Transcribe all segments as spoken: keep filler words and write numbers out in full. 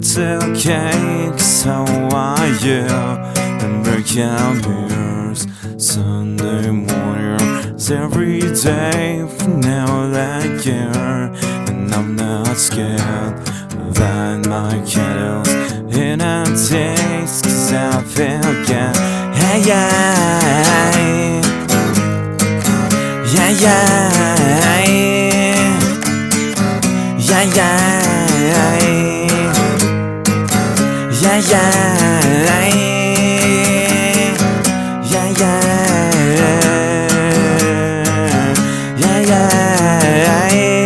That's okay, 'cause how are you? And break out mirrors Sunday mornings every day for now that year. And I'm not scared that my candles in a taste, 'cause I feel good. Hey, yeah, yeah, yeah, yeah, yeah, yeah, yeah, yeah, yeah, yeah.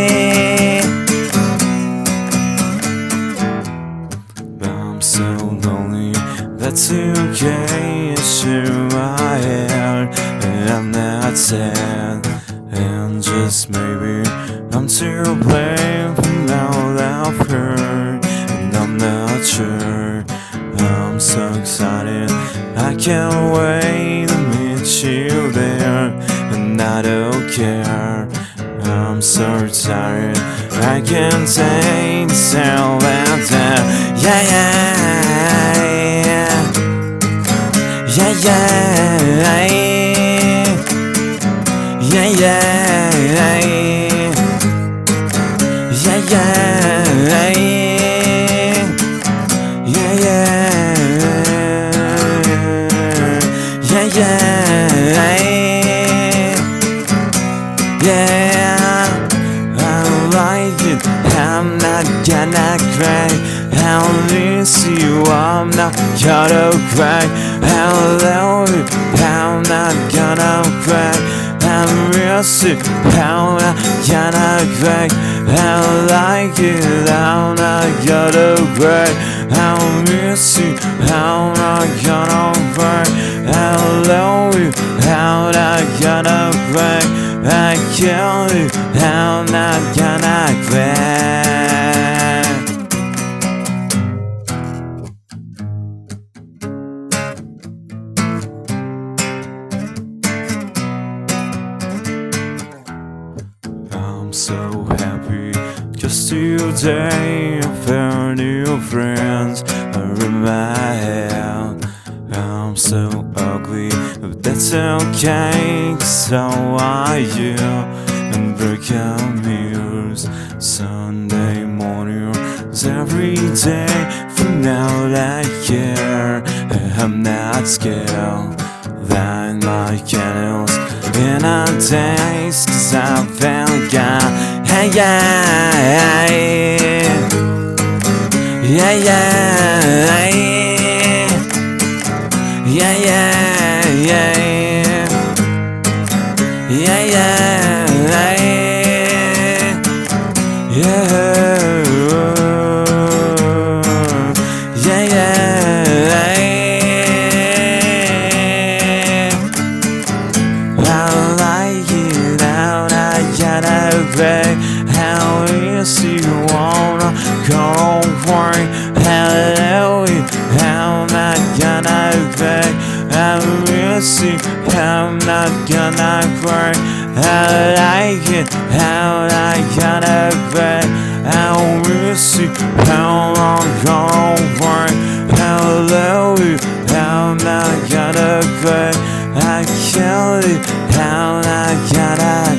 I'm so lonely, that's okay, sure I am, and I'm not sad, and just maybe I'm to blame for all I've heard, and I'm not sure. I'm so excited, I can't wait to meet you there, and I don't care. I'm so tired, I can't take this all out there. Yeah, yeah, yeah, yeah, yeah, yeah, yeah, yeah, yeah, yeah, yeah, yeah. I like it, I'm not gonna cry. I'll miss you, I'm not gonna cry. I love you, I'm not gonna cry. I miss you, I'm not gonna cry. I like it, I'm not gonna cry. I miss you, I'm not gonna cry. I love you, I'm not gonna cry. I kill you, I'm not gonna cry. I'm so happy, just today I found new friends are in my head. I'm so ugly, but that's okay, 'cause how are you? And break out mirrors Sunday mornings every day for now that year. I'm not scared that my candles in a taste, 'cause I found God. Hey, yeah, yeah, yeah, yeah, yeah, yeah, yeah, yeah, yeah, yeah. I like it, I'm not gonna cry. How is you wanna go away? Hello, I'm not gonna cry. I miss you, I'm not gonna cry. I like it, I'm not gonna cry. I miss you, I'm not gonna cry. I love you, I'm not gonna cry. I kill you, I'm not gonna